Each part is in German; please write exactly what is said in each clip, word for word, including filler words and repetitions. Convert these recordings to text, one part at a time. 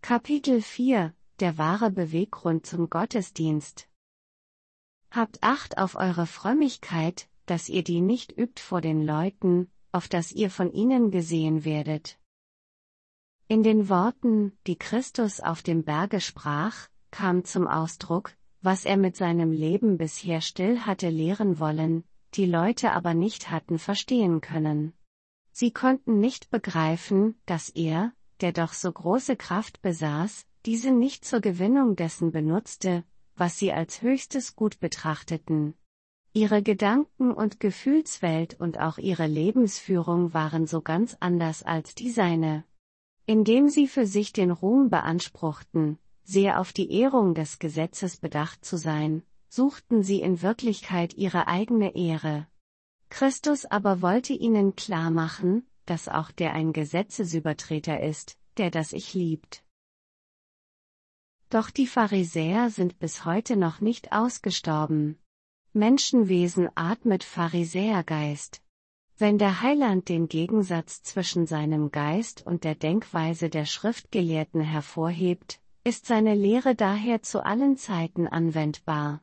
Kapitel vier – Der wahre Beweggrund zum Gottesdienst. Habt Acht auf eure Frömmigkeit, dass ihr die nicht übt vor den Leuten, auf dass ihr von ihnen gesehen werdet. In den Worten, die Christus auf dem Berge sprach, kam zum Ausdruck, was er mit seinem Leben bisher still hatte lehren wollen, die Leute aber nicht hatten verstehen können. Sie konnten nicht begreifen, dass er, der doch so große Kraft besaß, diese nicht zur Gewinnung dessen benutzte, was sie als höchstes Gut betrachteten. Ihre Gedanken- und Gefühlswelt und auch ihre Lebensführung waren so ganz anders als die seine. Indem sie für sich den Ruhm beanspruchten, sehr auf die Ehrung des Gesetzes bedacht zu sein, suchten sie in Wirklichkeit ihre eigene Ehre. Christus aber wollte ihnen klarmachen, dass auch der ein Gesetzesübertreter ist, der das Ich liebt. Doch die Pharisäer sind bis heute noch nicht ausgestorben. Menschenwesen atmet Pharisäergeist. Wenn der Heiland den Gegensatz zwischen seinem Geist und der Denkweise der Schriftgelehrten hervorhebt, ist seine Lehre daher zu allen Zeiten anwendbar.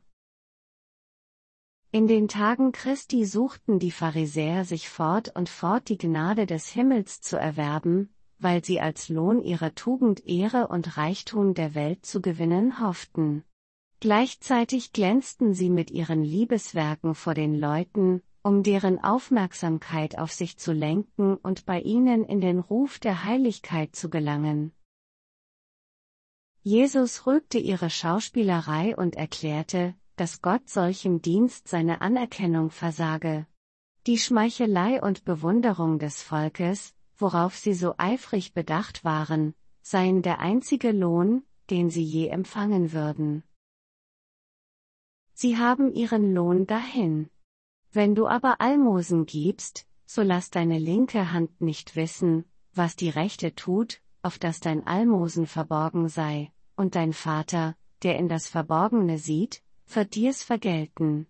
In den Tagen Christi suchten die Pharisäer sich fort und fort die Gnade des Himmels zu erwerben, weil sie als Lohn ihrer Tugend Ehre und Reichtum der Welt zu gewinnen hofften. Gleichzeitig glänzten sie mit ihren Liebeswerken vor den Leuten, um deren Aufmerksamkeit auf sich zu lenken und bei ihnen in den Ruf der Heiligkeit zu gelangen. Jesus rügte ihre Schauspielerei und erklärte, dass Gott solchem Dienst seine Anerkennung versage. Die Schmeichelei und Bewunderung des Volkes, worauf sie so eifrig bedacht waren, seien der einzige Lohn, den sie je empfangen würden. Sie haben ihren Lohn dahin. Wenn du aber Almosen gibst, so lass deine linke Hand nicht wissen, was die rechte tut, auf dass dein Almosen verborgen sei, und dein Vater, der in das Verborgene sieht, wird dir's vergelten.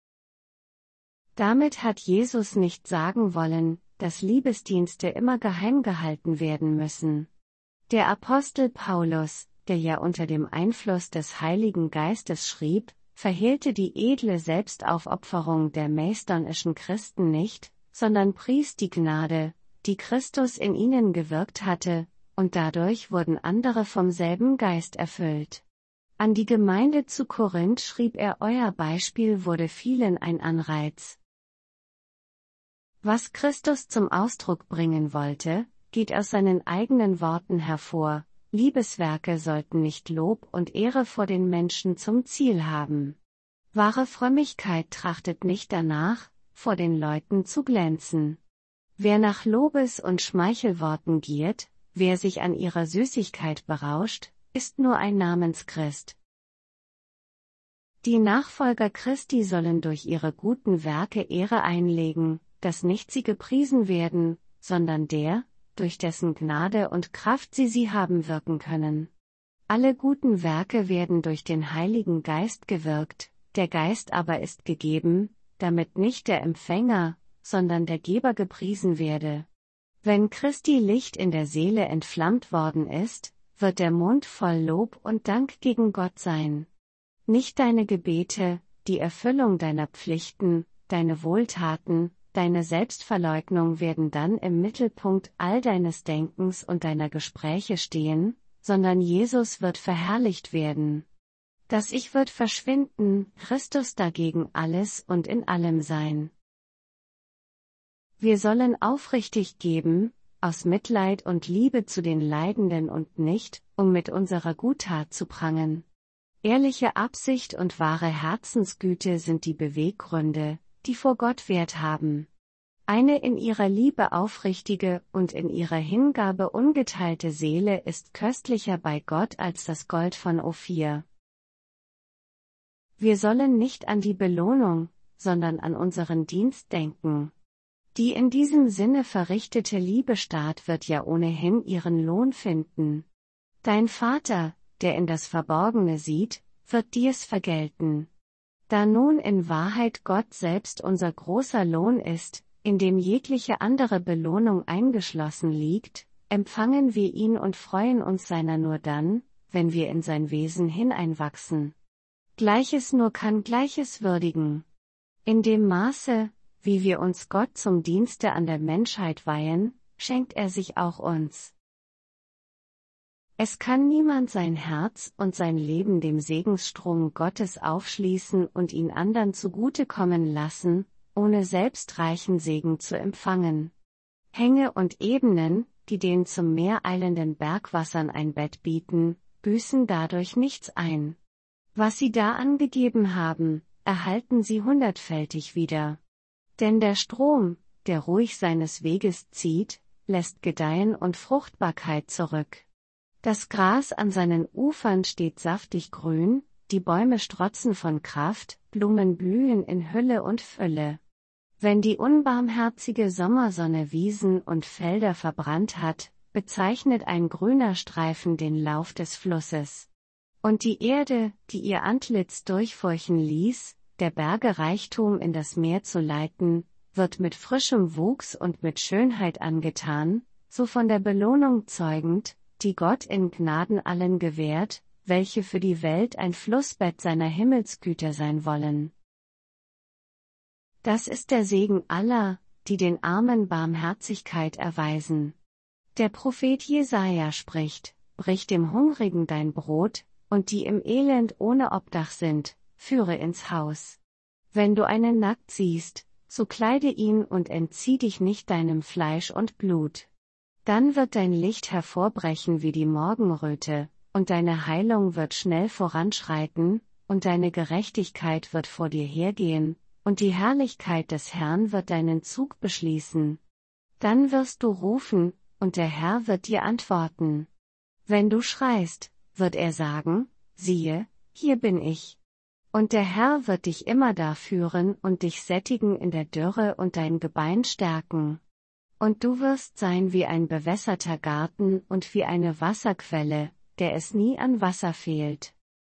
Damit hat Jesus nicht sagen wollen, dass Liebesdienste immer geheim gehalten werden müssen. Der Apostel Paulus, der ja unter dem Einfluss des Heiligen Geistes schrieb, verhehlte die edle Selbstaufopferung der meisterischen Christen nicht, sondern pries die Gnade, die Christus in ihnen gewirkt hatte, und dadurch wurden andere vom selben Geist erfüllt. An die Gemeinde zu Korinth schrieb er: Euer Beispiel wurde vielen ein Anreiz. Was Christus zum Ausdruck bringen wollte, geht aus seinen eigenen Worten hervor: Liebeswerke sollten nicht Lob und Ehre vor den Menschen zum Ziel haben. Wahre Frömmigkeit trachtet nicht danach, vor den Leuten zu glänzen. Wer nach Lobes- und Schmeichelworten giert, wer sich an ihrer Süßigkeit berauscht, ist nur ein Namenschrist. Die Nachfolger Christi sollen durch ihre guten Werke Ehre einlegen, dass nicht sie gepriesen werden, sondern der, durch dessen Gnade und Kraft sie sie haben wirken können. Alle guten Werke werden durch den Heiligen Geist gewirkt, der Geist aber ist gegeben, damit nicht der Empfänger, sondern der Geber gepriesen werde. Wenn Christi Licht in der Seele entflammt worden ist, wird der Mund voll Lob und Dank gegen Gott sein. Nicht deine Gebete, die Erfüllung deiner Pflichten, deine Wohltaten, deine Selbstverleugnung werden dann im Mittelpunkt all deines Denkens und deiner Gespräche stehen, sondern Jesus wird verherrlicht werden. Das Ich wird verschwinden, Christus dagegen alles und in allem sein. Wir sollen aufrichtig geben, aus Mitleid und Liebe zu den Leidenden und nicht, um mit unserer Guttat zu prangen. Ehrliche Absicht und wahre Herzensgüte sind die Beweggründe, die vor Gott Wert haben. Eine in ihrer Liebe aufrichtige und in ihrer Hingabe ungeteilte Seele ist köstlicher bei Gott als das Gold von Ophir. Wir sollen nicht an die Belohnung, sondern an unseren Dienst denken. Die in diesem Sinne verrichtete Liebestat wird ja ohnehin ihren Lohn finden. Dein Vater, der in das Verborgene sieht, wird dir's vergelten. Da nun in Wahrheit Gott selbst unser großer Lohn ist, in dem jegliche andere Belohnung eingeschlossen liegt, empfangen wir ihn und freuen uns seiner nur dann, wenn wir in sein Wesen hineinwachsen. Gleiches nur kann Gleiches würdigen. In dem Maße, wie wir uns Gott zum Dienste an der Menschheit weihen, schenkt er sich auch uns. Es kann niemand sein Herz und sein Leben dem Segensstrom Gottes aufschließen und ihn anderen zugutekommen lassen, ohne selbst reichen Segen zu empfangen. Hänge und Ebenen, die den zum Meer eilenden Bergwassern ein Bett bieten, büßen dadurch nichts ein. Was sie da angegeben haben, erhalten sie hundertfältig wieder. Denn der Strom, der ruhig seines Weges zieht, lässt Gedeihen und Fruchtbarkeit zurück. Das Gras an seinen Ufern steht saftig grün, die Bäume strotzen von Kraft, Blumen blühen in Hülle und Fülle. Wenn die unbarmherzige Sommersonne Wiesen und Felder verbrannt hat, bezeichnet ein grüner Streifen den Lauf des Flusses. Und die Erde, die ihr Antlitz durchfurchen ließ, der Berge Reichtum in das Meer zu leiten, wird mit frischem Wuchs und mit Schönheit angetan, so von der Belohnung zeugend, die Gott in Gnaden allen gewährt, welche für die Welt ein Flussbett seiner Himmelsgüter sein wollen. Das ist der Segen aller, die den Armen Barmherzigkeit erweisen. Der Prophet Jesaja spricht: Brich dem Hungrigen dein Brot, und die im Elend ohne Obdach sind, führe ins Haus. Wenn du einen nackt siehst, so kleide ihn und entzieh dich nicht deinem Fleisch und Blut. Dann wird dein Licht hervorbrechen wie die Morgenröte, und deine Heilung wird schnell voranschreiten, und deine Gerechtigkeit wird vor dir hergehen, und die Herrlichkeit des Herrn wird deinen Zug beschließen. Dann wirst du rufen, und der Herr wird dir antworten. Wenn du schreist, wird er sagen: Siehe, hier bin ich. Und der Herr wird dich immerdar führen und dich sättigen in der Dürre und dein Gebein stärken. Und du wirst sein wie ein bewässerter Garten und wie eine Wasserquelle, der es nie an Wasser fehlt.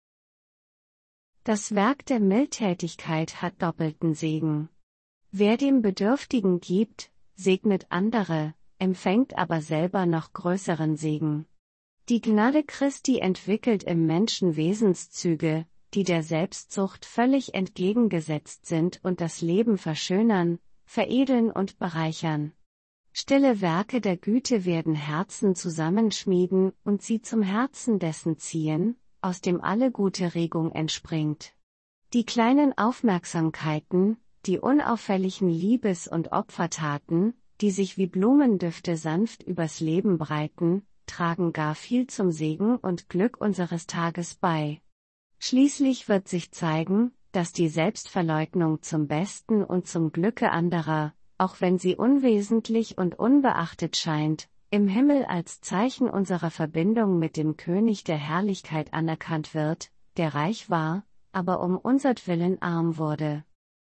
Das Werk der Mildtätigkeit hat doppelten Segen. Wer dem Bedürftigen gibt, segnet andere, empfängt aber selber noch größeren Segen. Die Gnade Christi entwickelt im Menschen Wesenszüge, die der Selbstsucht völlig entgegengesetzt sind und das Leben verschönern, veredeln und bereichern. Stille Werke der Güte werden Herzen zusammenschmieden und sie zum Herzen dessen ziehen, aus dem alle gute Regung entspringt. Die kleinen Aufmerksamkeiten, die unauffälligen Liebes- und Opfertaten, die sich wie Blumendüfte sanft übers Leben breiten, tragen gar viel zum Segen und Glück unseres Tages bei. Schließlich wird sich zeigen, dass die Selbstverleugnung zum Besten und zum Glücke anderer, auch wenn sie unwesentlich und unbeachtet scheint, im Himmel als Zeichen unserer Verbindung mit dem König der Herrlichkeit anerkannt wird, der reich war, aber um unsertwillen arm wurde.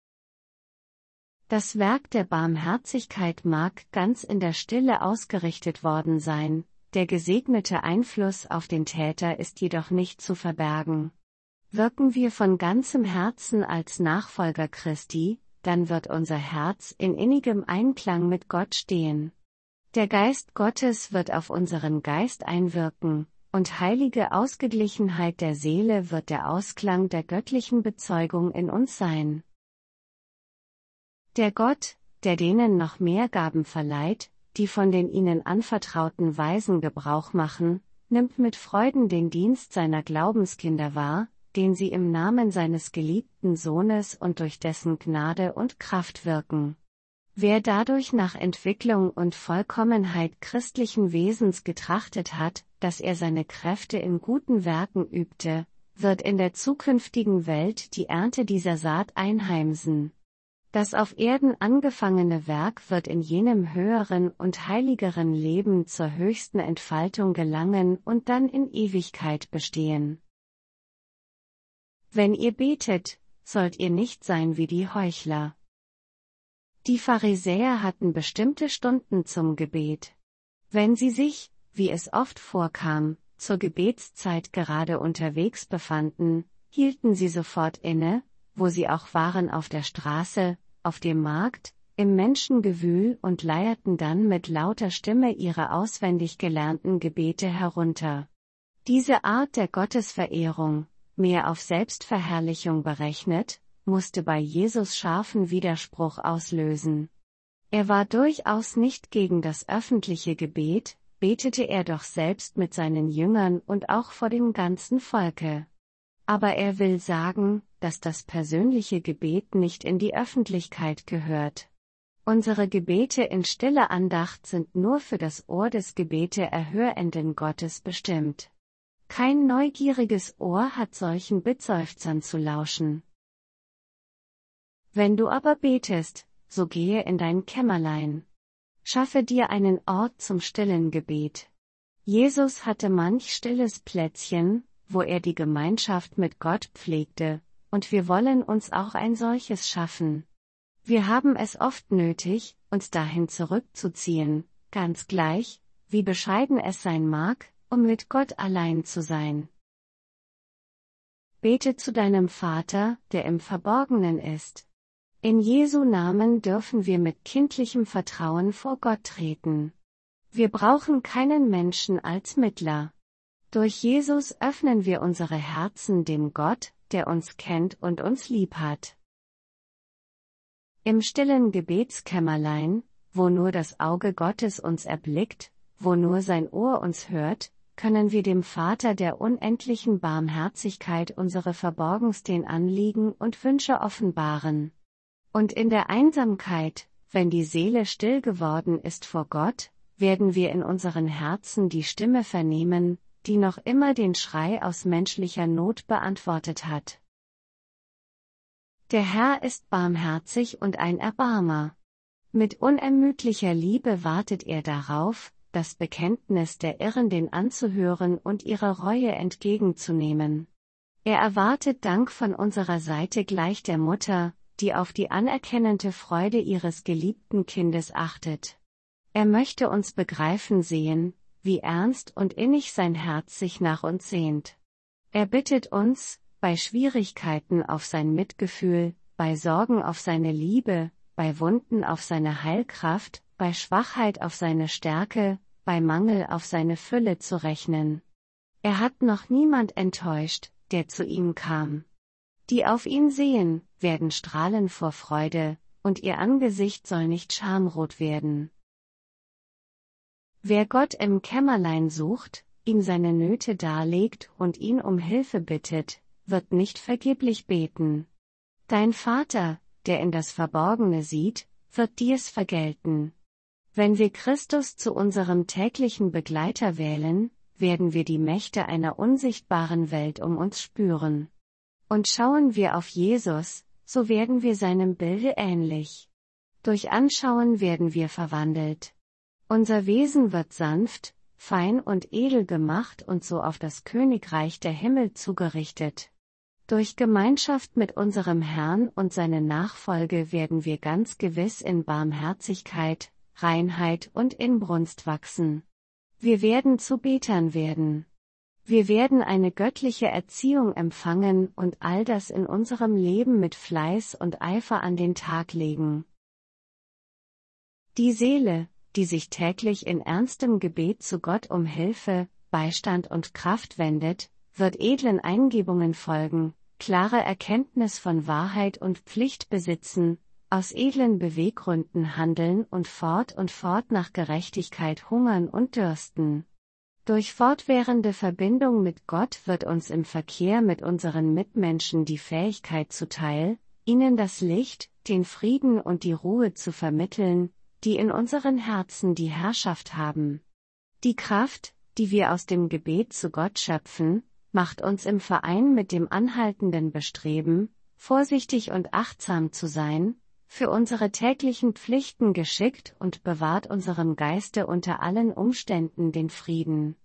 Das Werk der Barmherzigkeit mag ganz in der Stille ausgerichtet worden sein, der gesegnete Einfluss auf den Täter ist jedoch nicht zu verbergen. Wirken wir von ganzem Herzen als Nachfolger Christi, dann wird unser Herz in innigem Einklang mit Gott stehen. Der Geist Gottes wird auf unseren Geist einwirken, und heilige Ausgeglichenheit der Seele wird der Ausklang der göttlichen Bezeugung in uns sein. Der Gott, der denen noch mehr Gaben verleiht, die von den ihnen anvertrauten Weisen Gebrauch machen, nimmt mit Freuden den Dienst seiner Glaubenskinder wahr, den sie im Namen seines geliebten Sohnes und durch dessen Gnade und Kraft wirken. Wer dadurch nach Entwicklung und Vollkommenheit christlichen Wesens getrachtet hat, dass er seine Kräfte in guten Werken übte, wird in der zukünftigen Welt die Ernte dieser Saat einheimsen. Das auf Erden angefangene Werk wird in jenem höheren und heiligeren Leben zur höchsten Entfaltung gelangen und dann in Ewigkeit bestehen. Wenn ihr betet, sollt ihr nicht sein wie die Heuchler. Die Pharisäer hatten bestimmte Stunden zum Gebet. Wenn sie sich, wie es oft vorkam, zur Gebetszeit gerade unterwegs befanden, hielten sie sofort inne, wo sie auch waren, auf der Straße, auf dem Markt, im Menschengewühl und leierten dann mit lauter Stimme ihre auswendig gelernten Gebete herunter. Diese Art der Gottesverehrung, mehr auf Selbstverherrlichung berechnet, musste bei Jesus scharfen Widerspruch auslösen. Er war durchaus nicht gegen das öffentliche Gebet, betete er doch selbst mit seinen Jüngern und auch vor dem ganzen Volke. Aber er will sagen, dass das persönliche Gebet nicht in die Öffentlichkeit gehört. Unsere Gebete in stiller Andacht sind nur für das Ohr des Gebete-erhörenden Gottes bestimmt. Kein neugieriges Ohr hat solchen Bittseufzern zu lauschen. Wenn du aber betest, so gehe in dein Kämmerlein. Schaffe dir einen Ort zum stillen Gebet. Jesus hatte manch stilles Plätzchen, wo er die Gemeinschaft mit Gott pflegte, und wir wollen uns auch ein solches schaffen. Wir haben es oft nötig, uns dahin zurückzuziehen, ganz gleich, wie bescheiden es sein mag, um mit Gott allein zu sein. Bete zu deinem Vater, der im Verborgenen ist. In Jesu Namen dürfen wir mit kindlichem Vertrauen vor Gott treten. Wir brauchen keinen Menschen als Mittler. Durch Jesus öffnen wir unsere Herzen dem Gott, der uns kennt und uns lieb hat. Im stillen Gebetskämmerlein, wo nur das Auge Gottes uns erblickt, wo nur sein Ohr uns hört, können wir dem Vater der unendlichen Barmherzigkeit unsere verborgensten Anliegen und Wünsche offenbaren. Und in der Einsamkeit, wenn die Seele still geworden ist vor Gott, werden wir in unseren Herzen die Stimme vernehmen, die noch immer den Schrei aus menschlicher Not beantwortet hat. Der Herr ist barmherzig und ein Erbarmer. Mit unermüdlicher Liebe wartet er darauf, das Bekenntnis der Irrenden anzuhören und ihre Reue entgegenzunehmen. Er erwartet Dank von unserer Seite gleich der Mutter, die auf die anerkennende Freude ihres geliebten Kindes achtet. Er möchte uns begreifen sehen, wie ernst und innig sein Herz sich nach uns sehnt. Er bittet uns, bei Schwierigkeiten auf sein Mitgefühl, bei Sorgen auf seine Liebe, bei Wunden auf seine Heilkraft, bei Schwachheit auf seine Stärke, bei Mangel auf seine Fülle zu rechnen. Er hat noch niemand enttäuscht, der zu ihm kam. Die auf ihn sehen, werden strahlen vor Freude, und ihr Angesicht soll nicht schamrot werden. Wer Gott im Kämmerlein sucht, ihm seine Nöte darlegt und ihn um Hilfe bittet, wird nicht vergeblich beten. Dein Vater, der in das Verborgene sieht, wird dir's vergelten. Wenn wir Christus zu unserem täglichen Begleiter wählen, werden wir die Mächte einer unsichtbaren Welt um uns spüren. Und schauen wir auf Jesus, so werden wir seinem Bilde ähnlich. Durch Anschauen werden wir verwandelt. Unser Wesen wird sanft, fein und edel gemacht und so auf das Königreich der Himmel zugerichtet. Durch Gemeinschaft mit unserem Herrn und seine Nachfolge werden wir ganz gewiss in Barmherzigkeit, Reinheit und Inbrunst wachsen. Wir werden zu Betern werden. Wir werden eine göttliche Erziehung empfangen und all das in unserem Leben mit Fleiß und Eifer an den Tag legen. Die Seele, die sich täglich in ernstem Gebet zu Gott um Hilfe, Beistand und Kraft wendet, wird edlen Eingebungen folgen, klare Erkenntnis von Wahrheit und Pflicht besitzen, aus edlen Beweggründen handeln und fort und fort nach Gerechtigkeit hungern und dürsten. Durch fortwährende Verbindung mit Gott wird uns im Verkehr mit unseren Mitmenschen die Fähigkeit zuteil, ihnen das Licht, den Frieden und die Ruhe zu vermitteln, die in unseren Herzen die Herrschaft haben. Die Kraft, die wir aus dem Gebet zu Gott schöpfen, macht uns im Verein mit dem anhaltenden Bestreben, vorsichtig und achtsam zu sein, für unsere täglichen Pflichten geschickt und bewahrt unserem Geiste unter allen Umständen den Frieden.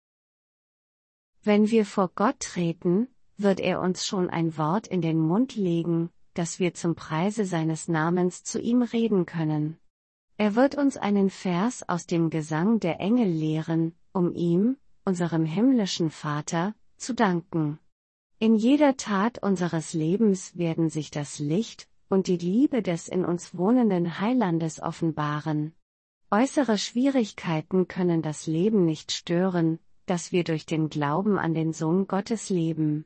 Wenn wir vor Gott treten, wird er uns schon ein Wort in den Mund legen, dass wir zum Preise seines Namens zu ihm reden können. Er wird uns einen Vers aus dem Gesang der Engel lehren, um ihm, unserem himmlischen Vater, zu danken. In jeder Tat unseres Lebens werden sich das Licht, und die Liebe des in uns wohnenden Heilandes offenbaren. Äußere Schwierigkeiten können das Leben nicht stören, das wir durch den Glauben an den Sohn Gottes leben.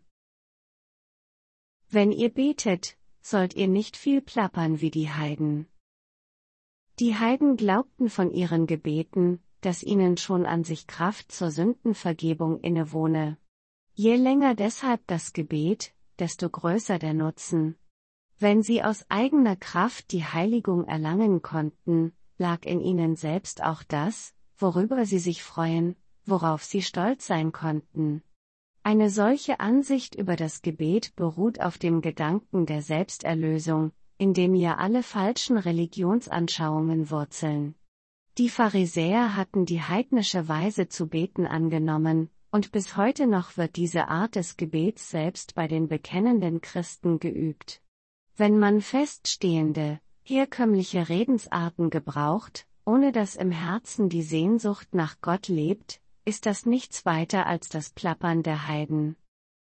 Wenn ihr betet, sollt ihr nicht viel plappern wie die Heiden. Die Heiden glaubten von ihren Gebeten, dass ihnen schon an sich Kraft zur Sündenvergebung innewohne. Je länger deshalb das Gebet, desto größer der Nutzen. Wenn sie aus eigener Kraft die Heiligung erlangen konnten, lag in ihnen selbst auch das, worüber sie sich freuen, worauf sie stolz sein konnten. Eine solche Ansicht über das Gebet beruht auf dem Gedanken der Selbsterlösung, in dem ja alle falschen Religionsanschauungen wurzeln. Die Pharisäer hatten die heidnische Weise zu beten angenommen, und bis heute noch wird diese Art des Gebets selbst bei den bekennenden Christen geübt. Wenn man feststehende, herkömmliche Redensarten gebraucht, ohne dass im Herzen die Sehnsucht nach Gott lebt, ist das nichts weiter als das Plappern der Heiden.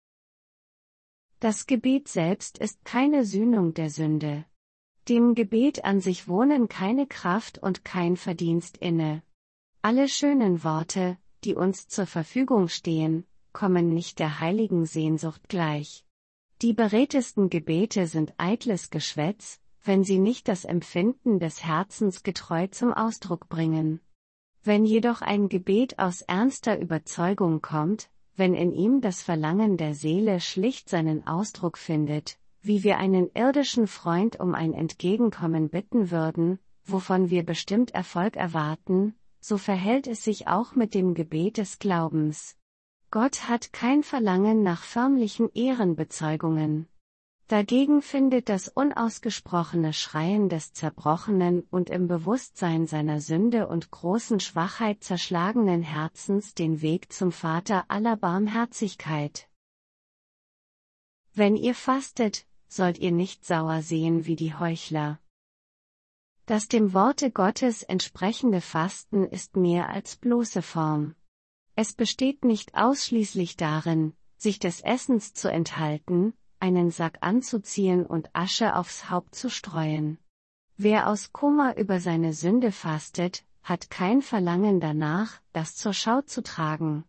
Das Gebet selbst ist keine Sühnung der Sünde. Dem Gebet an sich wohnen keine Kraft und kein Verdienst inne. Alle schönen Worte, die uns zur Verfügung stehen, kommen nicht der heiligen Sehnsucht gleich. Die beredtesten Gebete sind eitles Geschwätz, wenn sie nicht das Empfinden des Herzens getreu zum Ausdruck bringen. Wenn jedoch ein Gebet aus ernster Überzeugung kommt, wenn in ihm das Verlangen der Seele schlicht seinen Ausdruck findet, wie wir einen irdischen Freund um ein Entgegenkommen bitten würden, wovon wir bestimmt Erfolg erwarten, so verhält es sich auch mit dem Gebet des Glaubens. Gott hat kein Verlangen nach förmlichen Ehrenbezeugungen. Dagegen findet das unausgesprochene Schreien des zerbrochenen und im Bewusstsein seiner Sünde und großen Schwachheit zerschlagenen Herzens den Weg zum Vater aller Barmherzigkeit. Wenn ihr fastet, sollt ihr nicht sauer sehen wie die Heuchler. Das dem Worte Gottes entsprechende Fasten ist mehr als bloße Form. Es besteht nicht ausschließlich darin, sich des Essens zu enthalten, einen Sack anzuziehen und Asche aufs Haupt zu streuen. Wer aus Kummer über seine Sünde fastet, hat kein Verlangen danach, das zur Schau zu tragen.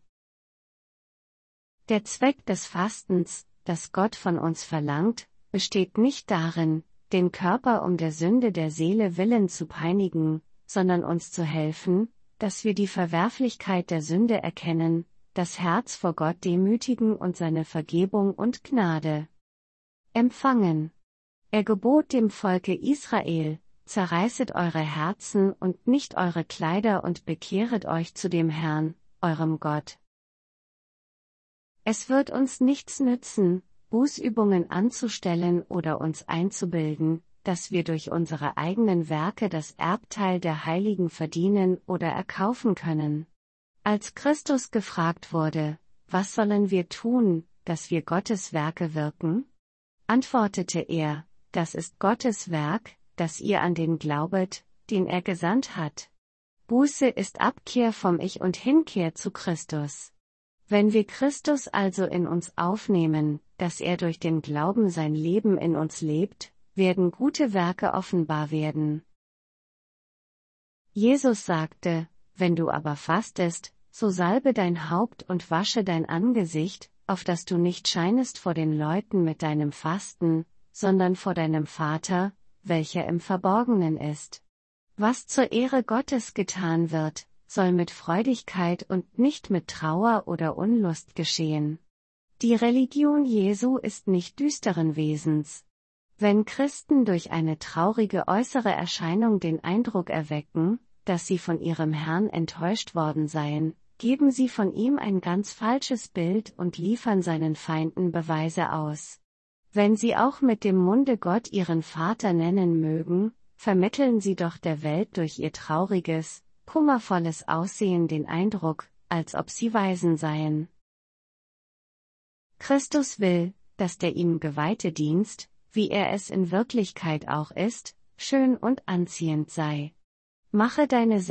Der Zweck des Fastens, das Gott von uns verlangt, besteht nicht darin, den Körper um der Sünde der Seele willen zu peinigen, sondern uns zu helfen, dass wir die Verwerflichkeit der Sünde erkennen, das Herz vor Gott demütigen und seine Vergebung und Gnade empfangen. Er gebot dem Volke Israel: Zerreißet eure Herzen und nicht eure Kleider und bekehret euch zu dem Herrn, eurem Gott. Es wird uns nichts nützen, Bußübungen anzustellen oder uns einzubilden, dass wir durch unsere eigenen Werke das Erbteil der Heiligen verdienen oder erkaufen können. Als Christus gefragt wurde: Was sollen wir tun, dass wir Gottes Werke wirken? Antwortete er: Das ist Gottes Werk, dass ihr an den glaubet, den er gesandt hat. Buße ist Abkehr vom Ich und Hinkehr zu Christus. Wenn wir Christus also in uns aufnehmen, dass er durch den Glauben sein Leben in uns lebt, werden gute Werke offenbar werden. Jesus sagte: Wenn du aber fastest, so salbe dein Haupt und wasche dein Angesicht, auf dass du nicht scheinest vor den Leuten mit deinem Fasten, sondern vor deinem Vater, welcher im Verborgenen ist. Was zur Ehre Gottes getan wird, soll mit Freudigkeit und nicht mit Trauer oder Unlust geschehen. Die Religion Jesu ist nicht düsteren Wesens. Wenn Christen durch eine traurige äußere Erscheinung den Eindruck erwecken, dass sie von ihrem Herrn enttäuscht worden seien, geben sie von ihm ein ganz falsches Bild und liefern seinen Feinden Beweise aus. Wenn sie auch mit dem Munde Gott ihren Vater nennen mögen, vermitteln sie doch der Welt durch ihr trauriges, kummervolles Aussehen den Eindruck, als ob sie Waisen seien. Christus will, dass der ihm geweihte Dienst, wie er es in Wirklichkeit auch ist, schön und anziehend sei. Mache deine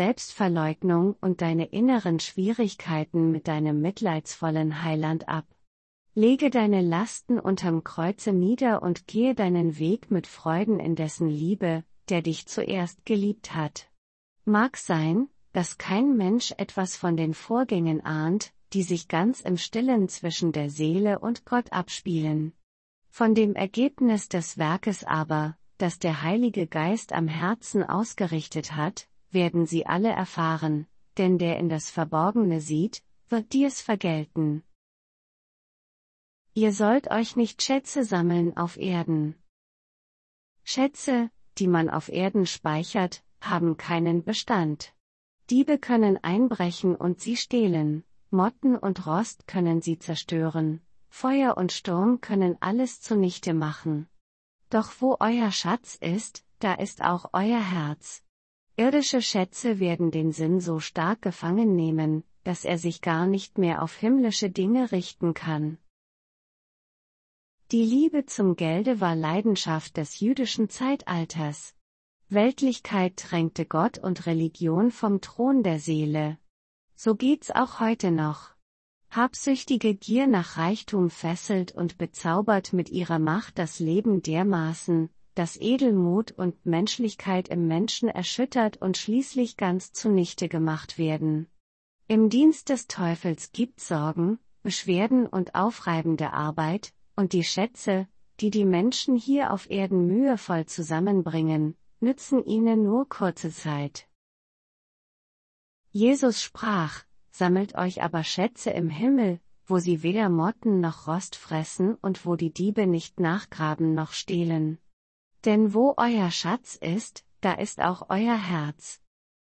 Selbstverleugnung und deine inneren Schwierigkeiten mit deinem mitleidsvollen Heiland ab. Lege deine Lasten unterm Kreuze nieder und gehe deinen Weg mit Freuden in dessen Liebe, der dich zuerst geliebt hat. Mag sein, dass kein Mensch etwas von den Vorgängen ahnt, die sich ganz im Stillen zwischen der Seele und Gott abspielen. Von dem Ergebnis des Werkes aber, das der Heilige Geist am Herzen ausgerichtet hat, werden sie alle erfahren, denn der in das Verborgene sieht, wird dir's vergelten. Ihr sollt euch nicht Schätze sammeln auf Erden. Schätze, die man auf Erden speichert, haben keinen Bestand. Diebe können einbrechen und sie stehlen, Motten und Rost können sie zerstören, Feuer und Sturm können alles zunichte machen. Doch wo euer Schatz ist, da ist auch euer Herz. Irdische Schätze werden den Sinn so stark gefangen nehmen, dass er sich gar nicht mehr auf himmlische Dinge richten kann. Die Liebe zum Gelde war Leidenschaft des jüdischen Zeitalters. Weltlichkeit drängte Gott und Religion vom Thron der Seele. So geht's auch heute noch. Habsüchtige Gier nach Reichtum fesselt und bezaubert mit ihrer Macht das Leben dermaßen, dass Edelmut und Menschlichkeit im Menschen erschüttert und schließlich ganz zunichte gemacht werden. Im Dienst des Teufels gibt's Sorgen, Beschwerden und aufreibende Arbeit, und die Schätze, die die Menschen hier auf Erden mühevoll zusammenbringen, nützen ihnen nur kurze Zeit. Jesus sprach: Sammelt euch aber Schätze im Himmel, wo sie weder Motten noch Rost fressen und wo die Diebe nicht nachgraben noch stehlen. Denn wo euer Schatz ist, da ist auch euer Herz.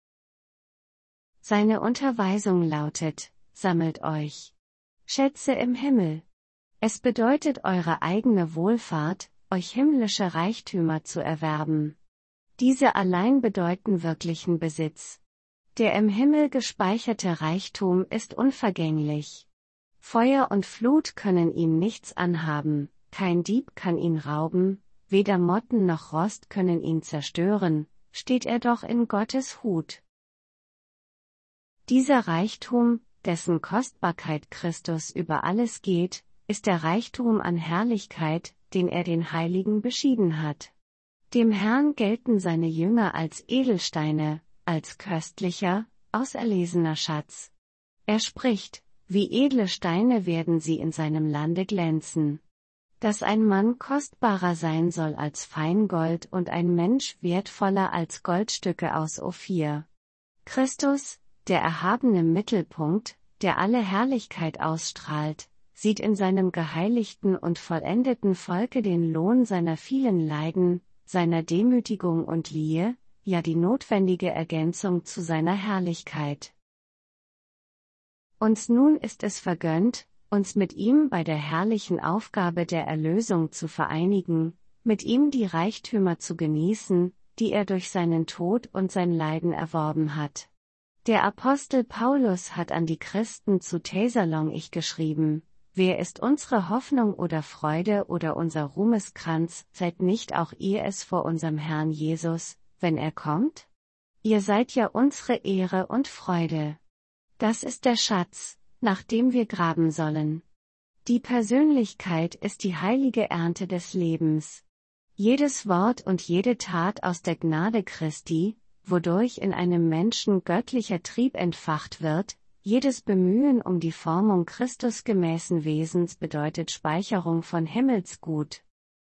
Seine Unterweisung lautet: Sammelt euch Schätze im Himmel. Es bedeutet eure eigene Wohlfahrt, euch himmlische Reichtümer zu erwerben. Diese allein bedeuten wirklichen Besitz. Der im Himmel gespeicherte Reichtum ist unvergänglich. Feuer und Flut können ihm nichts anhaben, kein Dieb kann ihn rauben, weder Motten noch Rost können ihn zerstören, steht er doch in Gottes Hut. Dieser Reichtum, dessen Kostbarkeit Christus über alles geht, ist der Reichtum an Herrlichkeit, den er den Heiligen beschieden hat. Dem Herrn gelten seine Jünger als Edelsteine, als köstlicher, auserlesener Schatz. Er spricht: Wie edle Steine werden sie in seinem Lande glänzen. Dass ein Mann kostbarer sein soll als Feingold und ein Mensch wertvoller als Goldstücke aus Ophir. Christus, der erhabene Mittelpunkt, der alle Herrlichkeit ausstrahlt, sieht in seinem geheiligten und vollendeten Volke den Lohn seiner vielen Leiden, seiner Demütigung und Liebe, ja die notwendige Ergänzung zu seiner Herrlichkeit. Uns nun ist es vergönnt, uns mit ihm bei der herrlichen Aufgabe der Erlösung zu vereinigen, mit ihm die Reichtümer zu genießen, die er durch seinen Tod und sein Leiden erworben hat. Der Apostel Paulus hat an die Christen zu Thessalonich geschrieben: Wer ist unsere Hoffnung oder Freude oder unser Ruhmeskranz, seid nicht auch ihr es vor unserem Herrn Jesus, wenn er kommt? Ihr seid ja unsere Ehre und Freude. Das ist der Schatz, nach dem wir graben sollen. Die Persönlichkeit ist die heilige Ernte des Lebens. Jedes Wort und jede Tat aus der Gnade Christi, wodurch in einem Menschen göttlicher Trieb entfacht wird, jedes Bemühen um die Formung Christusgemäßen Wesens bedeutet Speicherung von Himmelsgut.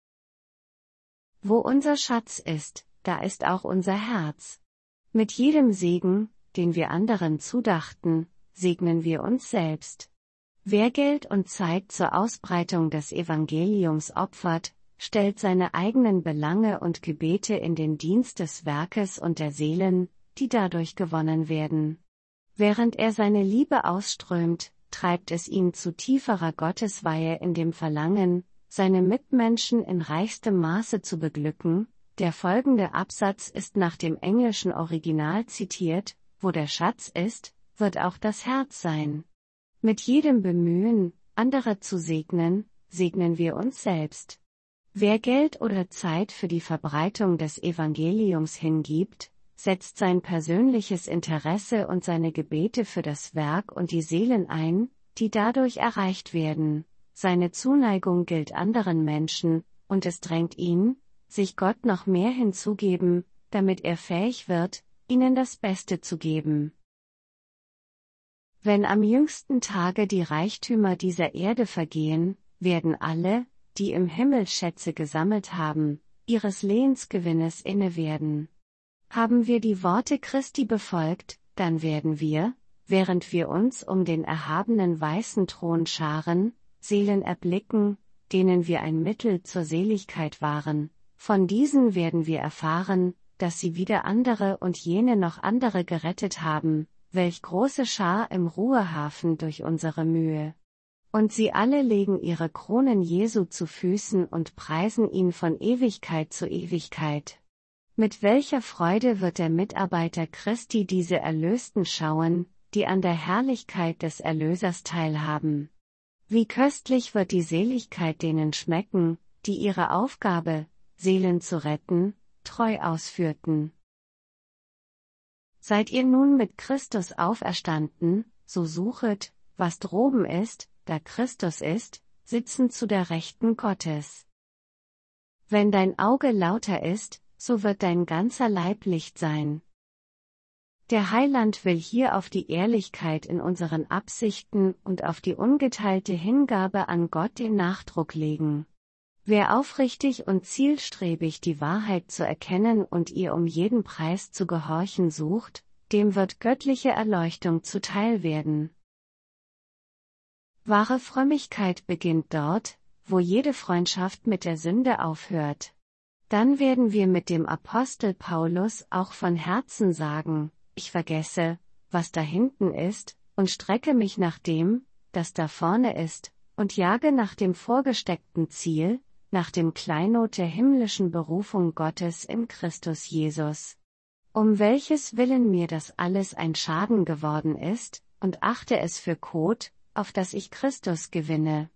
Wo unser Schatz ist, da ist auch unser Herz. Mit jedem Segen, den wir anderen zudachten, segnen wir uns selbst. Wer Geld und Zeit zur Ausbreitung des Evangeliums opfert, stellt seine eigenen Belange und Gebete in den Dienst des Werkes und der Seelen, die dadurch gewonnen werden. Während er seine Liebe ausströmt, treibt es ihn zu tieferer Gottesweihe in dem Verlangen, seine Mitmenschen in reichstem Maße zu beglücken. Der folgende Absatz ist nach dem englischen Original zitiert: Wo der Schatz ist, wird auch das Herz sein. Mit jedem Bemühen, andere zu segnen, segnen wir uns selbst. Wer Geld oder Zeit für die Verbreitung des Evangeliums hingibt, setzt sein persönliches Interesse und seine Gebete für das Werk und die Seelen ein, die dadurch erreicht werden, seine Zuneigung gilt anderen Menschen, und es drängt ihn, sich Gott noch mehr hinzugeben, damit er fähig wird, ihnen das Beste zu geben. Wenn am jüngsten Tage die Reichtümer dieser Erde vergehen, werden alle, die im Himmel Schätze gesammelt haben, ihres Lehnsgewinnes inne werden. Haben wir die Worte Christi befolgt, dann werden wir, während wir uns um den erhabenen weißen Thron scharen, Seelen erblicken, denen wir ein Mittel zur Seligkeit waren. Von diesen werden wir erfahren, dass sie wieder andere und jene noch andere gerettet haben, welch große Schar im Ruhehafen durch unsere Mühe. Und sie alle legen ihre Kronen Jesu zu Füßen und preisen ihn von Ewigkeit zu Ewigkeit. Mit welcher Freude wird der Mitarbeiter Christi diese Erlösten schauen, die an der Herrlichkeit des Erlösers teilhaben. Wie köstlich wird die Seligkeit denen schmecken, die ihre Aufgabe, Seelen zu retten, treu ausführten. Seid ihr nun mit Christus auferstanden, so suchet, was droben ist, da Christus ist, sitzend zu der Rechten Gottes. Wenn dein Auge lauter ist, so wird dein ganzer Leib Licht sein. Der Heiland will hier auf die Ehrlichkeit in unseren Absichten und auf die ungeteilte Hingabe an Gott den Nachdruck legen. Wer aufrichtig und zielstrebig die Wahrheit zu erkennen und ihr um jeden Preis zu gehorchen sucht, dem wird göttliche Erleuchtung zuteil werden. Wahre Frömmigkeit beginnt dort, wo jede Freundschaft mit der Sünde aufhört. Dann werden wir mit dem Apostel Paulus auch von Herzen sagen: Ich vergesse, was da hinten ist, und strecke mich nach dem, das da vorne ist, und jage nach dem vorgesteckten Ziel, nach dem Kleinod der himmlischen Berufung Gottes in Christus Jesus. Um welches Willen mir das alles ein Schaden geworden ist, und achte es für Kot, auf dass ich Christus gewinne.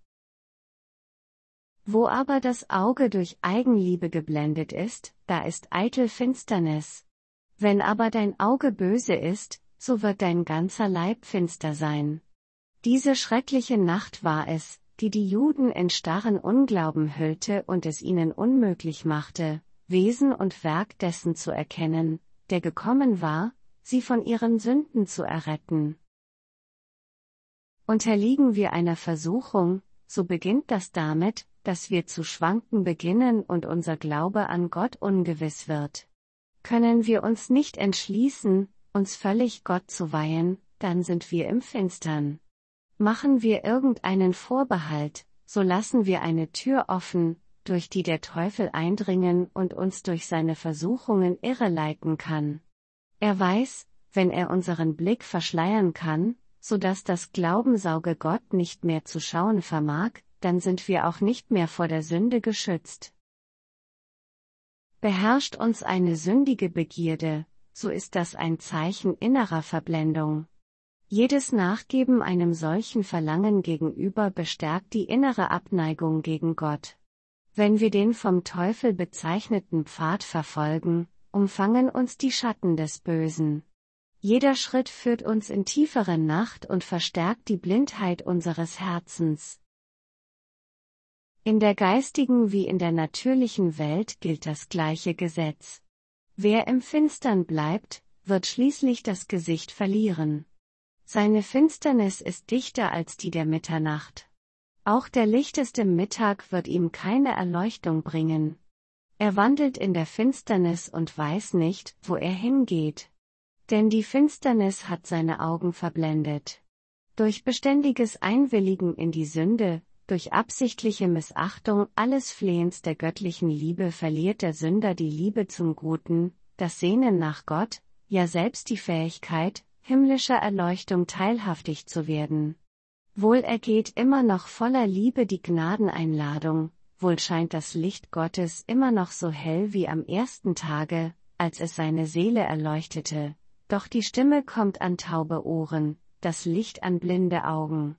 Wo aber das Auge durch Eigenliebe geblendet ist, da ist eitel Finsternis. Wenn aber dein Auge böse ist, so wird dein ganzer Leib finster sein. Diese schreckliche Nacht war es, die die Juden in starren Unglauben hüllte und es ihnen unmöglich machte, Wesen und Werk dessen zu erkennen, der gekommen war, sie von ihren Sünden zu erretten. Unterliegen wir einer Versuchung, so beginnt das damit, dass wir zu schwanken beginnen und unser Glaube an Gott ungewiss wird. Können wir uns nicht entschließen, uns völlig Gott zu weihen, dann sind wir im Finstern. Machen wir irgendeinen Vorbehalt, so lassen wir eine Tür offen, durch die der Teufel eindringen und uns durch seine Versuchungen irreleiten kann. Er weiß, wenn er unseren Blick verschleiern kann, so dass das Glaubensauge Gott nicht mehr zu schauen vermag, dann sind wir auch nicht mehr vor der Sünde geschützt. Beherrscht uns eine sündige Begierde, so ist das ein Zeichen innerer Verblendung. Jedes Nachgeben einem solchen Verlangen gegenüber bestärkt die innere Abneigung gegen Gott. Wenn wir den vom Teufel bezeichneten Pfad verfolgen, umfangen uns die Schatten des Bösen. Jeder Schritt führt uns in tiefere Nacht und verstärkt die Blindheit unseres Herzens. In der geistigen wie in der natürlichen Welt gilt das gleiche Gesetz. Wer im Finstern bleibt, wird schließlich das Gesicht verlieren. Seine Finsternis ist dichter als die der Mitternacht. Auch der lichteste Mittag wird ihm keine Erleuchtung bringen. Er wandelt in der Finsternis und weiß nicht, wo er hingeht. Denn die Finsternis hat seine Augen verblendet. Durch beständiges Einwilligen in die Sünde, durch absichtliche Missachtung alles Flehens der göttlichen Liebe verliert der Sünder die Liebe zum Guten, das Sehnen nach Gott, ja selbst die Fähigkeit, himmlischer Erleuchtung teilhaftig zu werden. Wohl ergeht immer noch voller Liebe die Gnadeneinladung, wohl scheint das Licht Gottes immer noch so hell wie am ersten Tage, als es seine Seele erleuchtete, doch die Stimme kommt an taube Ohren, das Licht an blinde Augen.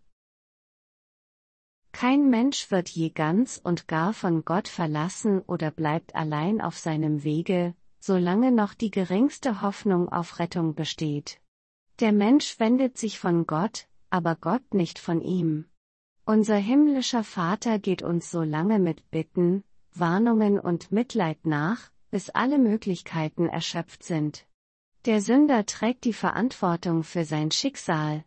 Kein Mensch wird je ganz und gar von Gott verlassen oder bleibt allein auf seinem Wege, solange noch die geringste Hoffnung auf Rettung besteht. Der Mensch wendet sich von Gott, aber Gott nicht von ihm. Unser himmlischer Vater geht uns so lange mit Bitten, Warnungen und Mitleid nach, bis alle Möglichkeiten erschöpft sind. Der Sünder trägt die Verantwortung für sein Schicksal.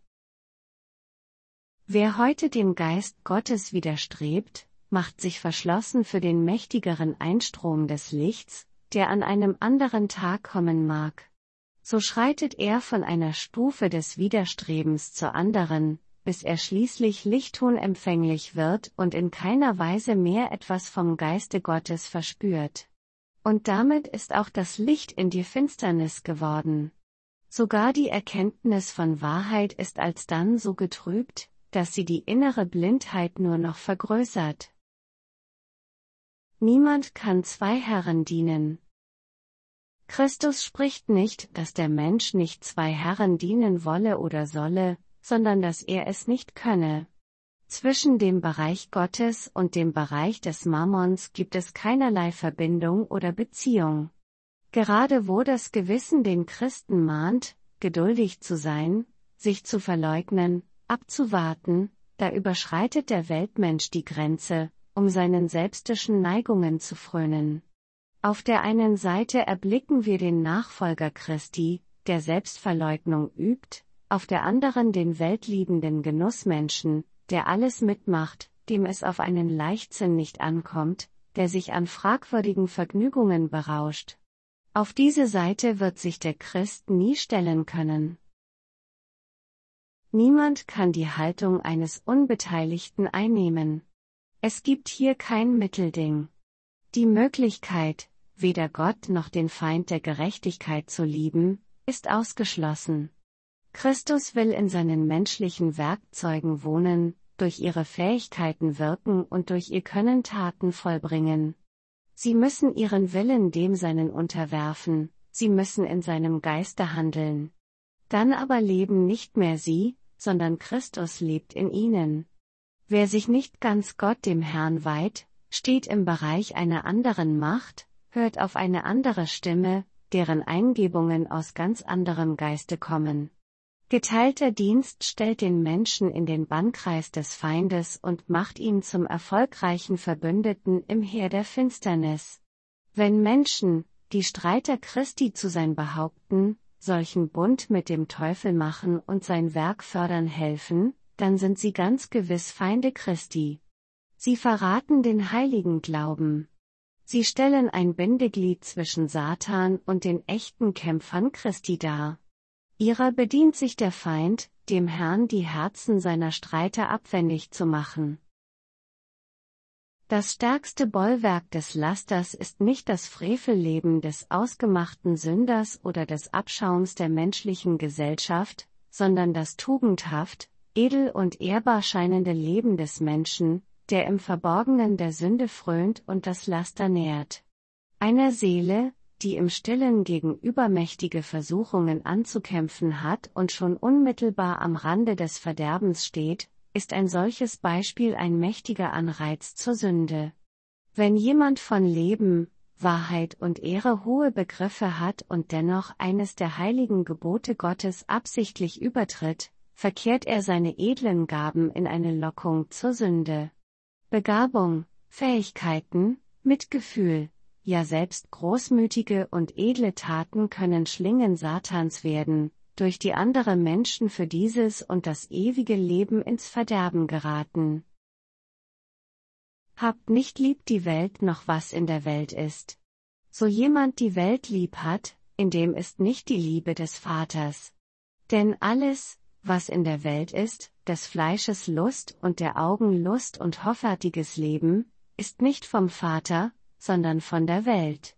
Wer heute dem Geist Gottes widerstrebt, macht sich verschlossen für den mächtigeren Einstrom des Lichts, der an einem anderen Tag kommen mag. So schreitet er von einer Stufe des Widerstrebens zur anderen, bis er schließlich lichttonempfänglich wird und in keiner Weise mehr etwas vom Geiste Gottes verspürt. Und damit ist auch das Licht in die Finsternis geworden. Sogar die Erkenntnis von Wahrheit ist alsdann so getrübt, dass sie die innere Blindheit nur noch vergrößert. Niemand kann zwei Herren dienen. Christus spricht nicht, dass der Mensch nicht zwei Herren dienen wolle oder solle, sondern dass er es nicht könne. Zwischen dem Bereich Gottes und dem Bereich des Mammons gibt es keinerlei Verbindung oder Beziehung. Gerade wo das Gewissen den Christen mahnt, geduldig zu sein, sich zu verleugnen, abzuwarten, da überschreitet der Weltmensch die Grenze, um seinen selbstischen Neigungen zu frönen. Auf der einen Seite erblicken wir den Nachfolger Christi, der Selbstverleugnung übt, auf der anderen den weltliebenden Genussmenschen, der alles mitmacht, dem es auf einen Leichtsinn nicht ankommt, der sich an fragwürdigen Vergnügungen berauscht. Auf diese Seite wird sich der Christ nie stellen können. Niemand kann die Haltung eines Unbeteiligten einnehmen. Es gibt hier kein Mittelding. Die Möglichkeit, weder Gott noch den Feind der Gerechtigkeit zu lieben, ist ausgeschlossen. Christus will in seinen menschlichen Werkzeugen wohnen, durch ihre Fähigkeiten wirken und durch ihr Können Taten vollbringen. Sie müssen ihren Willen dem Seinen unterwerfen, sie müssen in seinem Geiste handeln. Dann aber leben nicht mehr sie, sondern Christus lebt in ihnen. Wer sich nicht ganz Gott dem Herrn weiht, steht im Bereich einer anderen Macht, hört auf eine andere Stimme, deren Eingebungen aus ganz anderem Geiste kommen. Geteilter Dienst stellt den Menschen in den Bannkreis des Feindes und macht ihn zum erfolgreichen Verbündeten im Heer der Finsternis. Wenn Menschen, die Streiter Christi zu sein behaupten, solchen Bund mit dem Teufel machen und sein Werk fördern helfen, dann sind sie ganz gewiss Feinde Christi. Sie verraten den heiligen Glauben. Sie stellen ein Bindeglied zwischen Satan und den echten Kämpfern Christi dar. Ihrer bedient sich der Feind, dem Herrn die Herzen seiner Streiter abwendig zu machen. Das stärkste Bollwerk des Lasters ist nicht das Frevelleben des ausgemachten Sünders oder des Abschaums der menschlichen Gesellschaft, sondern das tugendhaft, edel und ehrbar scheinende Leben des Menschen, der im Verborgenen der Sünde frönt und das Laster nährt. Einer Seele, die im Stillen gegen übermächtige Versuchungen anzukämpfen hat und schon unmittelbar am Rande des Verderbens steht, ist ein solches Beispiel ein mächtiger Anreiz zur Sünde. Wenn jemand von Leben, Wahrheit und Ehre hohe Begriffe hat und dennoch eines der heiligen Gebote Gottes absichtlich übertritt, verkehrt er seine edlen Gaben in eine Lockung zur Sünde. Begabung, Fähigkeiten, Mitgefühl, ja selbst großmütige und edle Taten können Schlingen Satans werden, durch die andere Menschen für dieses und das ewige Leben ins Verderben geraten. Habt nicht lieb die Welt noch was in der Welt ist. So jemand die Welt lieb hat, in dem ist nicht die Liebe des Vaters. Denn alles, was in der Welt ist, des Fleisches Lust und der Augen Lust und hoffärtiges Leben, ist nicht vom Vater, sondern von der Welt.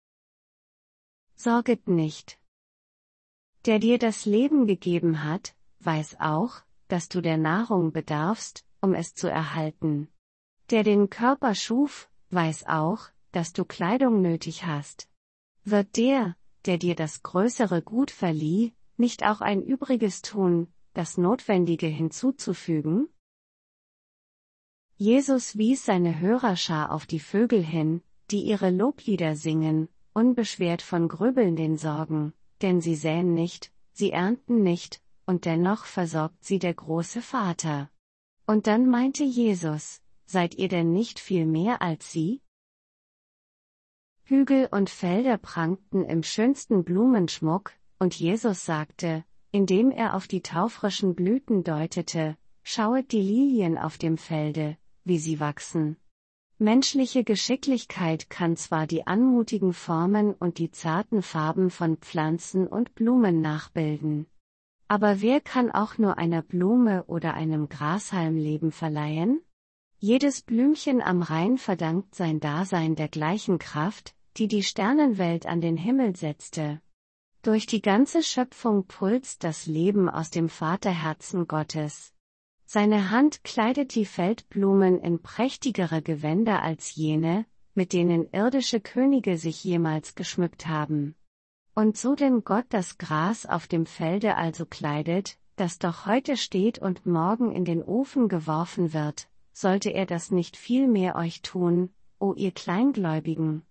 Sorget nicht. Der dir das Leben gegeben hat, weiß auch, dass du der Nahrung bedarfst, um es zu erhalten. Der den Körper schuf, weiß auch, dass du Kleidung nötig hast. Wird der, der dir das größere Gut verlieh, nicht auch ein Übriges tun, das Notwendige hinzuzufügen? Jesus wies seine Hörerschar auf die Vögel hin, die ihre Loblieder singen, unbeschwert von grübelnden Sorgen, denn sie säen nicht, sie ernten nicht, und dennoch versorgt sie der große Vater. Und dann meinte Jesus: Seid ihr denn nicht viel mehr als sie? Hügel und Felder prangten im schönsten Blumenschmuck, und Jesus sagte, indem er auf die taufrischen Blüten deutete: Schauet die Lilien auf dem Felde, wie sie wachsen. Menschliche Geschicklichkeit kann zwar die anmutigen Formen und die zarten Farben von Pflanzen und Blumen nachbilden. Aber wer kann auch nur einer Blume oder einem Grashalm Leben verleihen? Jedes Blümchen am Rhein verdankt sein Dasein der gleichen Kraft, die die Sternenwelt an den Himmel setzte. Durch die ganze Schöpfung pulst das Leben aus dem Vaterherzen Gottes. Seine Hand kleidet die Feldblumen in prächtigere Gewänder als jene, mit denen irdische Könige sich jemals geschmückt haben. Und so denn Gott das Gras auf dem Felde also kleidet, das doch heute steht und morgen in den Ofen geworfen wird, sollte er das nicht viel mehr euch tun, o ihr Kleingläubigen?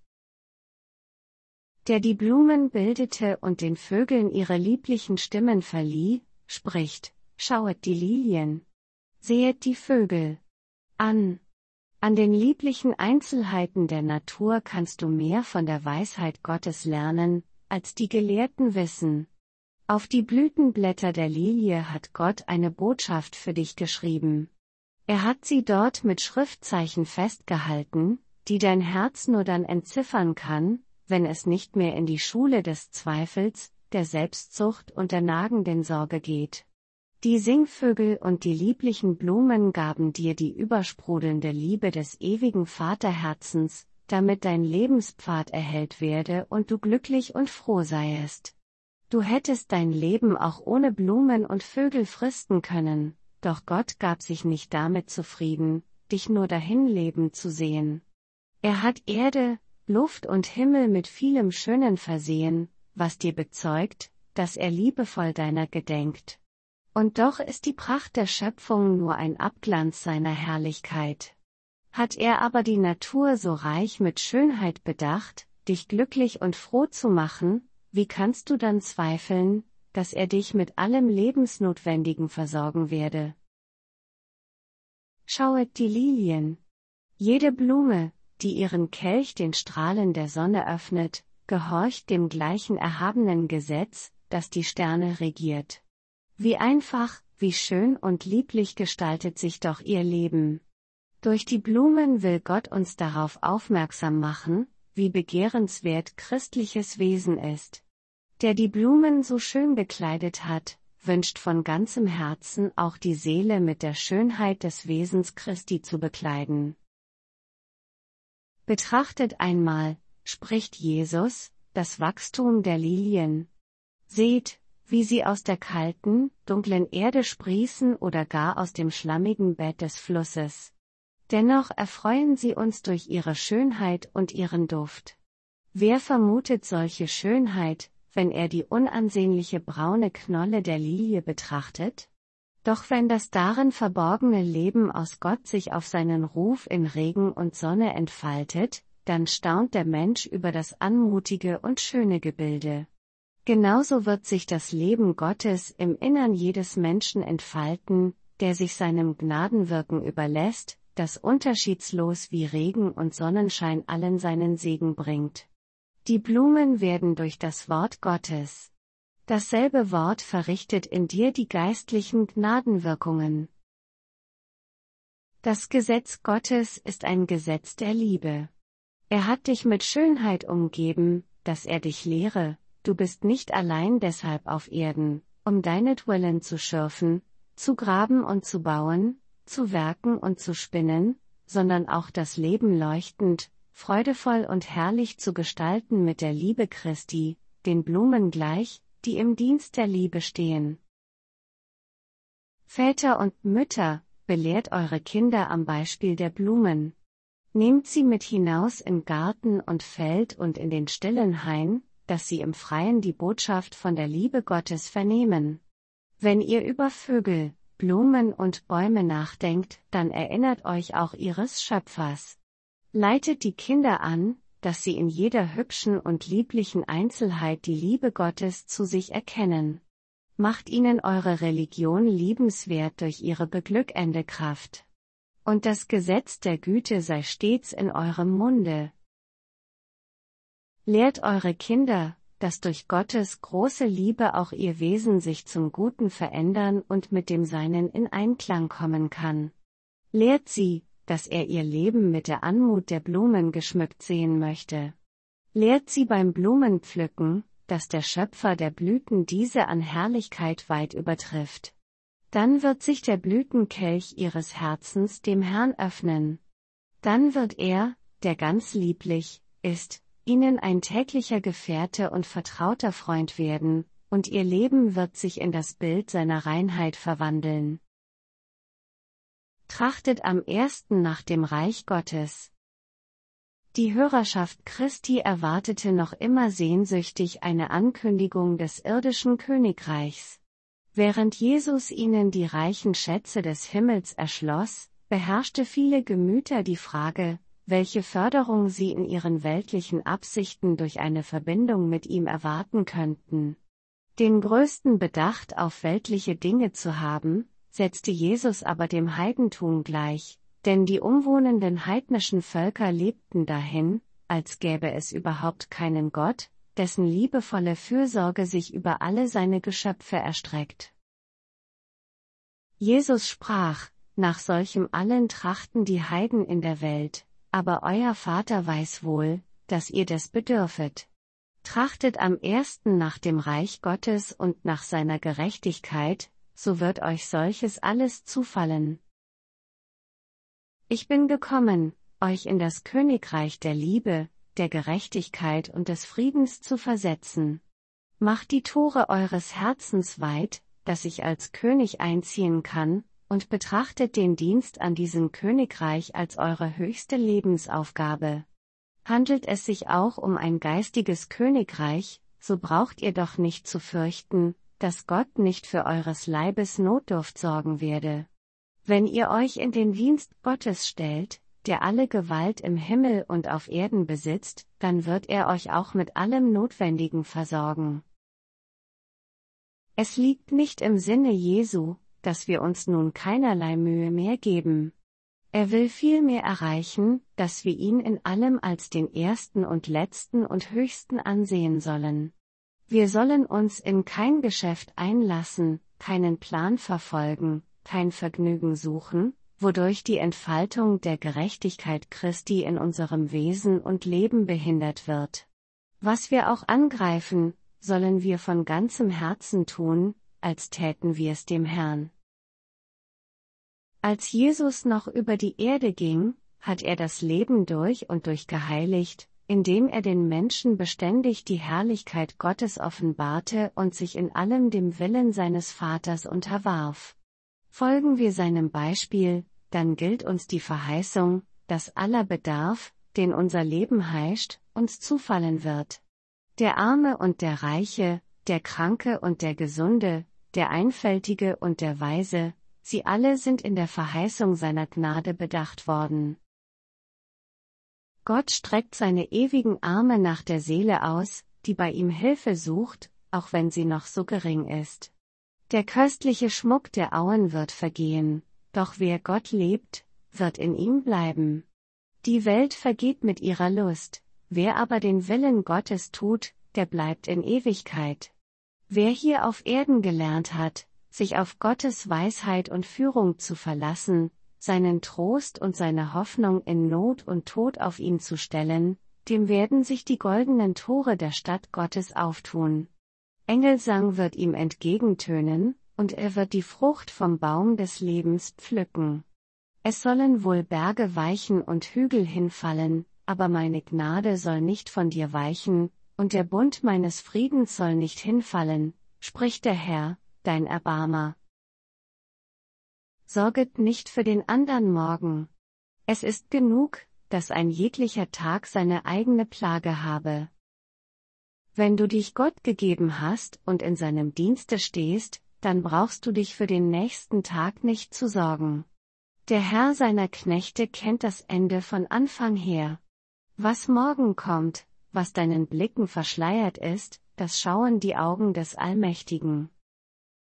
Der die Blumen bildete und den Vögeln ihre lieblichen Stimmen verlieh, spricht: Schauet die Lilien. Sehet die Vögel an. An den lieblichen Einzelheiten der Natur kannst du mehr von der Weisheit Gottes lernen, als die Gelehrten wissen. Auf die Blütenblätter der Lilie hat Gott eine Botschaft für dich geschrieben. Er hat sie dort mit Schriftzeichen festgehalten, die dein Herz nur dann entziffern kann, wenn es nicht mehr in die Schule des Zweifels, der Selbstsucht und der nagenden Sorge geht. Die Singvögel und die lieblichen Blumen gaben dir die übersprudelnde Liebe des ewigen Vaterherzens, damit dein Lebenspfad erhellt werde und du glücklich und froh seiest. Du hättest dein Leben auch ohne Blumen und Vögel fristen können, doch Gott gab sich nicht damit zufrieden, dich nur dahin leben zu sehen. Er hat Erde, Luft und Himmel mit vielem Schönen versehen, was dir bezeugt, dass er liebevoll deiner gedenkt. Und doch ist die Pracht der Schöpfung nur ein Abglanz seiner Herrlichkeit. Hat er aber die Natur so reich mit Schönheit bedacht, dich glücklich und froh zu machen, wie kannst du dann zweifeln, dass er dich mit allem Lebensnotwendigen versorgen werde? Schauet die Lilien. Jede Blume, die ihren Kelch den Strahlen der Sonne öffnet, gehorcht dem gleichen erhabenen Gesetz, das die Sterne regiert. Wie einfach, wie schön und lieblich gestaltet sich doch ihr Leben. Durch die Blumen will Gott uns darauf aufmerksam machen, wie begehrenswert christliches Wesen ist. Der die Blumen so schön gekleidet hat, wünscht von ganzem Herzen auch die Seele mit der Schönheit des Wesens Christi zu bekleiden. Betrachtet einmal, spricht Jesus, das Wachstum der Lilien. Seht, wie sie aus der kalten, dunklen Erde sprießen oder gar aus dem schlammigen Bett des Flusses. Dennoch erfreuen sie uns durch ihre Schönheit und ihren Duft. Wer vermutet solche Schönheit, wenn er die unansehnliche braune Knolle der Lilie betrachtet? Doch wenn das darin verborgene Leben aus Gott sich auf seinen Ruf in Regen und Sonne entfaltet, dann staunt der Mensch über das anmutige und schöne Gebilde. Genauso wird sich das Leben Gottes im Innern jedes Menschen entfalten, der sich seinem Gnadenwirken überlässt, das unterschiedslos wie Regen und Sonnenschein allen seinen Segen bringt. Die Blumen werden durch das Wort Gottes. Dasselbe Wort verrichtet in dir die geistlichen Gnadenwirkungen. Das Gesetz Gottes ist ein Gesetz der Liebe. Er hat dich mit Schönheit umgeben, dass er dich lehre: Du bist nicht allein deshalb auf Erden, um deinetwillen zu schürfen, zu graben und zu bauen, zu werken und zu spinnen, sondern auch das Leben leuchtend, freudevoll und herrlich zu gestalten mit der Liebe Christi, den Blumen gleich, die im Dienst der Liebe stehen. Väter und Mütter, belehrt eure Kinder am Beispiel der Blumen. Nehmt sie mit hinaus in Garten und Feld und in den stillen Hain, dass sie im Freien die Botschaft von der Liebe Gottes vernehmen. Wenn ihr über Vögel, Blumen und Bäume nachdenkt, dann erinnert euch auch ihres Schöpfers. Leitet die Kinder an, dass sie in jeder hübschen und lieblichen Einzelheit die Liebe Gottes zu sich erkennen. Macht ihnen eure Religion liebenswert durch ihre beglückende Kraft. Und das Gesetz der Güte sei stets in eurem Munde. Lehrt eure Kinder, dass durch Gottes große Liebe auch ihr Wesen sich zum Guten verändern und mit dem Seinen in Einklang kommen kann. Lehrt sie, dass er ihr Leben mit der Anmut der Blumen geschmückt sehen möchte. Lehrt sie beim Blumenpflücken, dass der Schöpfer der Blüten diese an Herrlichkeit weit übertrifft. Dann wird sich der Blütenkelch ihres Herzens dem Herrn öffnen. Dann wird er, der ganz lieblich ist, ihnen ein täglicher Gefährte und vertrauter Freund werden, und ihr Leben wird sich in das Bild seiner Reinheit verwandeln. Trachtet am ersten nach dem Reich Gottes. Die Hörerschaft Christi erwartete noch immer sehnsüchtig eine Ankündigung des irdischen Königreichs. Während Jesus ihnen die reichen Schätze des Himmels erschloss, beherrschte viele Gemüter die Frage, welche Förderung sie in ihren weltlichen Absichten durch eine Verbindung mit ihm erwarten könnten. Den größten Bedacht auf weltliche Dinge zu haben, setzte Jesus aber dem Heidentum gleich, denn die umwohnenden heidnischen Völker lebten dahin, als gäbe es überhaupt keinen Gott, dessen liebevolle Fürsorge sich über alle seine Geschöpfe erstreckt. Jesus sprach: Nach solchem allen trachten die Heiden in der Welt, aber euer Vater weiß wohl, dass ihr des bedürfet. Trachtet am ersten nach dem Reich Gottes und nach seiner Gerechtigkeit, so wird euch solches alles zufallen. Ich bin gekommen, euch in das Königreich der Liebe, der Gerechtigkeit und des Friedens zu versetzen. Macht die Tore eures Herzens weit, dass ich als König einziehen kann, und betrachtet den Dienst an diesem Königreich als eure höchste Lebensaufgabe. Handelt es sich auch um ein geistiges Königreich, so braucht ihr doch nicht zu fürchten, dass Gott nicht für eures Leibes Notdurft sorgen werde. Wenn ihr euch in den Dienst Gottes stellt, der alle Gewalt im Himmel und auf Erden besitzt, dann wird er euch auch mit allem Notwendigen versorgen. Es liegt nicht im Sinne Jesu, dass wir uns nun keinerlei Mühe mehr geben. Er will vielmehr erreichen, dass wir ihn in allem als den Ersten und Letzten und Höchsten ansehen sollen. Wir sollen uns in kein Geschäft einlassen, keinen Plan verfolgen, kein Vergnügen suchen, wodurch die Entfaltung der Gerechtigkeit Christi in unserem Wesen und Leben behindert wird. Was wir auch angreifen, sollen wir von ganzem Herzen tun, als täten wir es dem Herrn. Als Jesus noch über die Erde ging, hat er das Leben durch und durch geheiligt, indem er den Menschen beständig die Herrlichkeit Gottes offenbarte und sich in allem dem Willen seines Vaters unterwarf. Folgen wir seinem Beispiel, dann gilt uns die Verheißung, dass aller Bedarf, den unser Leben heischt, uns zufallen wird. Der Arme und der Reiche, der Kranke und der Gesunde, der Einfältige und der Weise, sie alle sind in der Verheißung seiner Gnade bedacht worden. Gott streckt seine ewigen Arme nach der Seele aus, die bei ihm Hilfe sucht, auch wenn sie noch so gering ist. Der köstliche Schmuck der Auen wird vergehen, doch wer Gott lebt, wird in ihm bleiben. Die Welt vergeht mit ihrer Lust, wer aber den Willen Gottes tut, der bleibt in Ewigkeit. Wer hier auf Erden gelernt hat, sich auf Gottes Weisheit und Führung zu verlassen, seinen Trost und seine Hoffnung in Not und Tod auf ihn zu stellen, dem werden sich die goldenen Tore der Stadt Gottes auftun. Engelsang wird ihm entgegentönen, und er wird die Frucht vom Baum des Lebens pflücken. Es sollen wohl Berge weichen und Hügel hinfallen, aber meine Gnade soll nicht von dir weichen, und der Bund meines Friedens soll nicht hinfallen, spricht der Herr, dein Erbarmer. Sorget nicht für den andern Morgen. Es ist genug, dass ein jeglicher Tag seine eigene Plage habe. Wenn du dich Gott gegeben hast und in seinem Dienste stehst, dann brauchst du dich für den nächsten Tag nicht zu sorgen. Der Herr seiner Knechte kennt das Ende von Anfang her. Was morgen kommt, was deinen Blicken verschleiert ist, das schauen die Augen des Allmächtigen.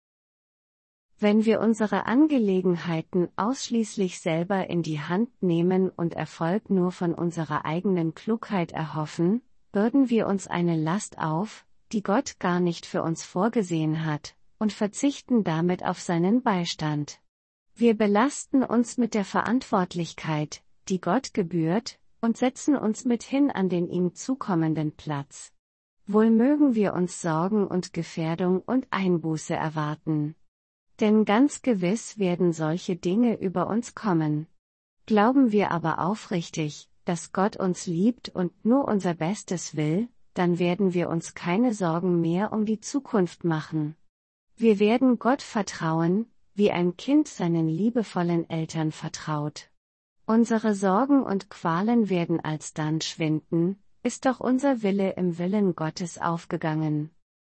Wenn wir unsere Angelegenheiten ausschließlich selber in die Hand nehmen und Erfolg nur von unserer eigenen Klugheit erhoffen, bürden wir uns eine Last auf, die Gott gar nicht für uns vorgesehen hat, und verzichten damit auf seinen Beistand. Wir belasten uns mit der Verantwortlichkeit, die Gott gebührt, und setzen uns mithin an den ihm zukommenden Platz. Wohl mögen wir uns Sorgen und Gefährdung und Einbuße erwarten. Denn ganz gewiss werden solche Dinge über uns kommen. Glauben wir aber aufrichtig, dass Gott uns liebt und nur unser Bestes will, dann werden wir uns keine Sorgen mehr um die Zukunft machen. Wir werden Gott vertrauen, wie ein Kind seinen liebevollen Eltern vertraut. Unsere Sorgen und Qualen werden alsdann schwinden, ist doch unser Wille im Willen Gottes aufgegangen.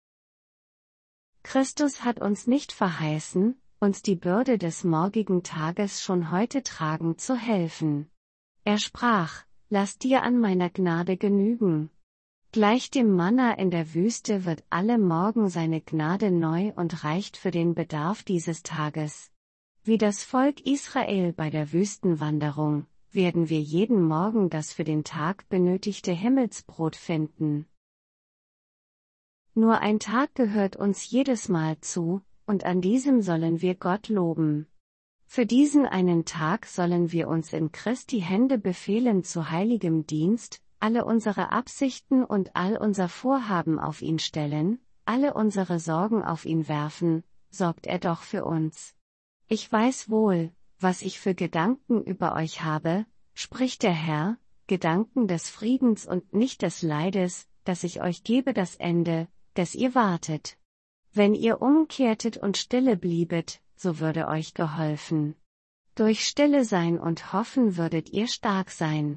Christus hat uns nicht verheißen, uns die Bürde des morgigen Tages schon heute tragen zu helfen. Er sprach, lass dir an meiner Gnade genügen. Gleich dem Manna in der Wüste wird alle Morgen seine Gnade neu und reicht für den Bedarf dieses Tages. Wie das Volk Israel bei der Wüstenwanderung, werden wir jeden Morgen das für den Tag benötigte Himmelsbrot finden. Nur ein Tag gehört uns jedes Mal zu, und an diesem sollen wir Gott loben. Für diesen einen Tag sollen wir uns in Christi Hände befehlen zu heiligem Dienst, alle unsere Absichten und all unser Vorhaben auf ihn stellen, alle unsere Sorgen auf ihn werfen, sorgt er doch für uns. Ich weiß wohl, was ich für Gedanken über euch habe, spricht der Herr, Gedanken des Friedens und nicht des Leides, dass ich euch gebe das Ende, des ihr wartet. Wenn ihr umkehrtet und stille bliebet, so würde euch geholfen. Durch Stille sein und Hoffen würdet ihr stark sein.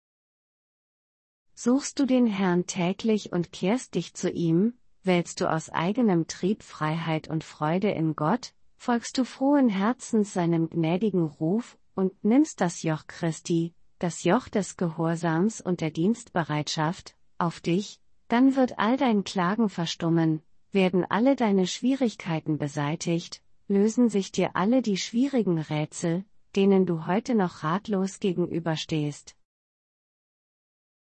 Suchst du den Herrn täglich und kehrst dich zu ihm, wählst du aus eigenem Trieb Freiheit und Freude in Gott, folgst du frohen Herzens seinem gnädigen Ruf, und nimmst das Joch Christi, das Joch des Gehorsams und der Dienstbereitschaft, auf dich, dann wird all dein Klagen verstummen, werden alle deine Schwierigkeiten beseitigt, lösen sich dir alle die schwierigen Rätsel, denen du heute noch ratlos gegenüberstehst.